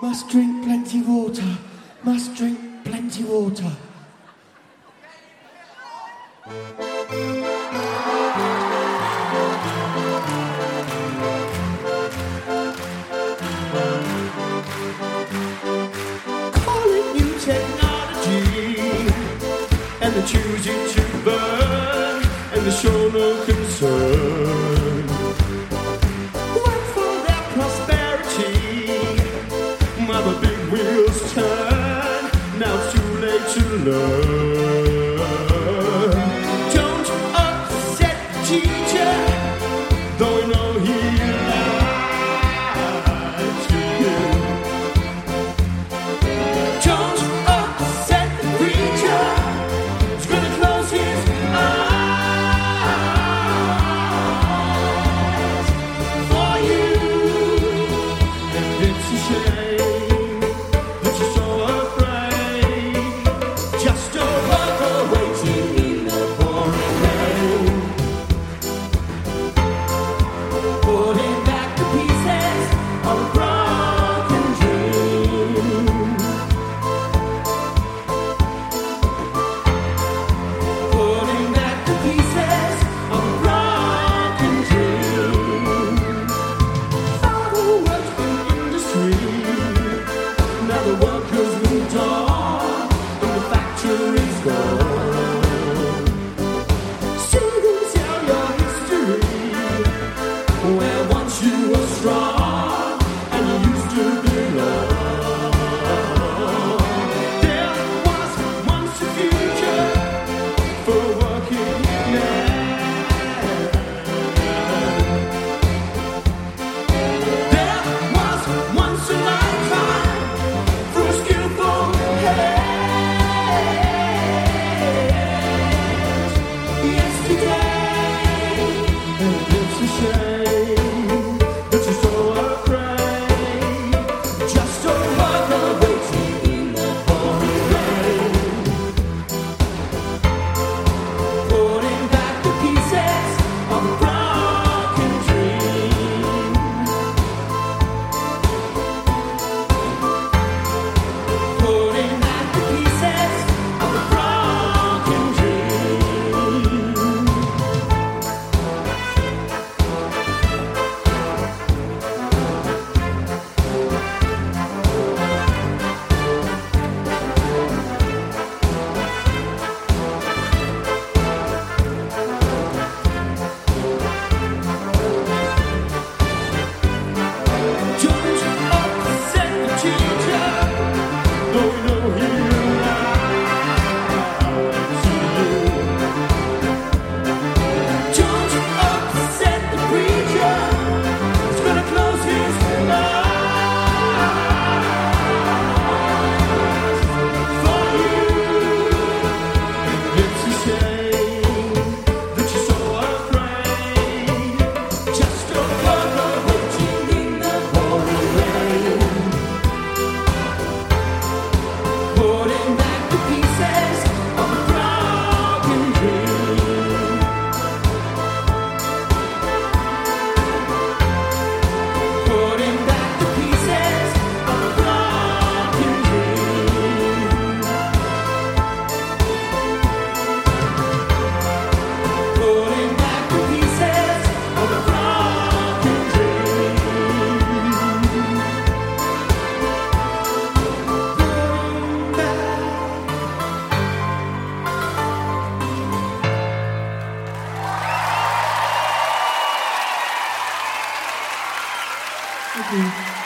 Must drink plenty water. Must drink plenty water. Calling new technology, and they're choosing to burn, and they show no concern. Work for their prosperity, while the big wheels turn. Now it's too late to learn. Don't upset the teacher, though you know he lied to you. Don't upset the preacher, he's gonna close his eyes for you. And it's a shame that you're so afraid, just a worker waiting in the pouring rain, putting back the pieces of a broken dream, putting back the pieces of a broken dream. Father worked in industry, now the workers moved on, and the factory's gone. Sing and tell your history, where once you were strong and you used to belong. There was once a future for a working man. There was once a lifetime for a skillful hand. Yesterday, and it's a shame that you're so afraid, just a worker waiting in the pouring rain, putting back the pieces of a broken dream, putting back the pieces of a broken dream. Don't upset the teacher, though you know he lied to you. Don't upset the preacher, he's gonna close his eyes for you. It's a shame that you're so afraid, just a worker waiting in the pouring rain, putting back the pieces of a broken dream, putting back the pieces of a broken dream, putting back the pieces of a broken dream, putting back. Thank you.